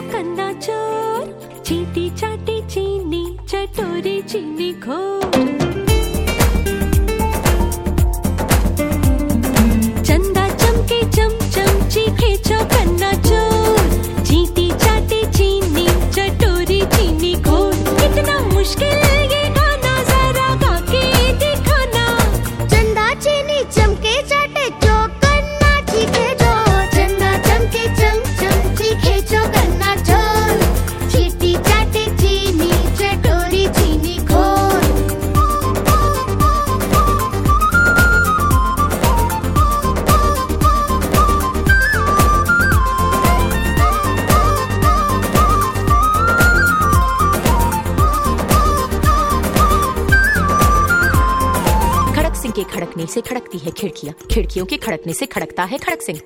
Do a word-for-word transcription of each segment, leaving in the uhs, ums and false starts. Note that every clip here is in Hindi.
कन्ना चोर, चीटी चाटी चीनी चटोरी चीनी खोर। चंदा चमके चमचम चीखे चौकन्ना चोर, चीटी चाटी चीनी चटोरी चीनी खोर। कितना मुश्किल ये गाना जरा गा के दिखाना। चंदा चीनी चमके चाटे चौकन्ना चीखे चोर, चंदा चमके चमचम चीखे चौकन्ना चोर, चीटी चाटे चीनी चटोरी चीनी खोर। खड़क सिंह के खड़कने से खड़कती है खिड़कियां, खिड़कियों के खड़कने से खड़कता है खड़क सिंह।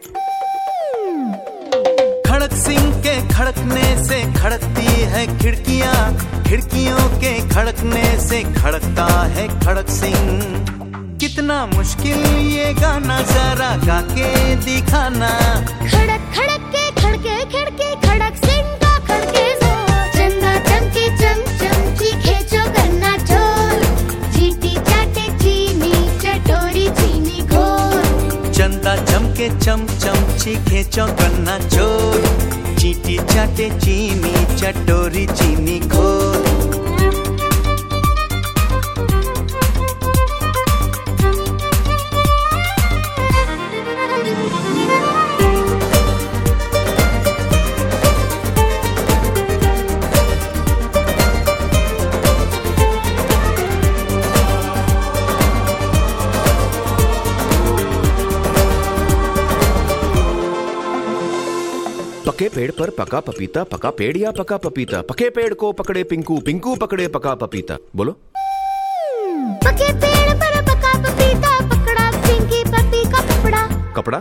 खड़क सिंह के खड़कने से खड़कती है खिड़कियां, खिड़कियों के खड़कने से खड़कता है खड़क सिंह। कितना मुश्किल ये गाना जरा गा के दिखाना। खड़क खड़क के खड़के खिड़के खड़क सिंह का खड़के जोर, चंदा चमके चमचम चीखे चौकन्ना चोर, चीटी चाटे चीनी चटोरी चीनी खोर। चंदा चमके चमचम चीखे चौकन्ना चोर, चीटी चाटे चीनी चटोरी चीनी खोर। पके पेड़ पर पका पपीता, पका पेड़ या पका पपीता। पके पेड़ को पकड़े पिंकू, पिंकू पकड़े पका पपीता। बोलो। पके पेड़ पर पका पपीता, पकड़ा पिंकी पपी का कपड़ा। कपड़ा।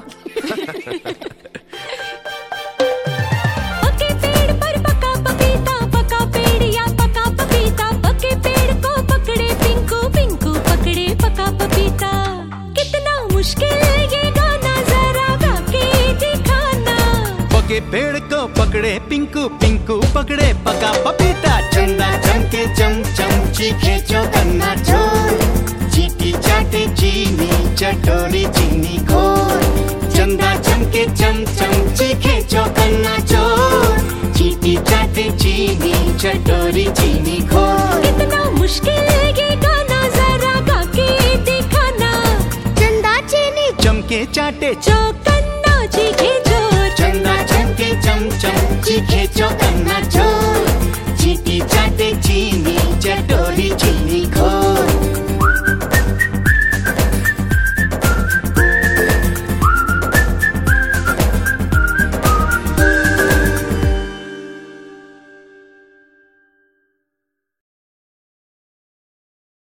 पके पेड़ पर पका पपीता, पका पेड़ या पका पपीता। पके पेड़ को पकड़े पिंकू, पिंकू पकड़े पका पपीता। कितना मुश्किल ये गाना जरा गा के दिखाना। पके पेड़ को पकड़े पिंकू, पिंकू पकड़े पका पपीता। चंदा चमके चमचम चीखे चौकन्ना चोर, चीटी चाटे चीनी चटोरी चीनी खोर। चंदा चमके चमचम चीखे चौकन्ना चोर, चीटी चाटे चीनी चटोरी चीनी खोर। कितना मुश्किल ये गाना जरा गा के दिखाना। चंदा चीनी चमके चाटे चौकन्ना चीखे चोर, चंदा चमके चमचम चीखे चौकन्ना चोर।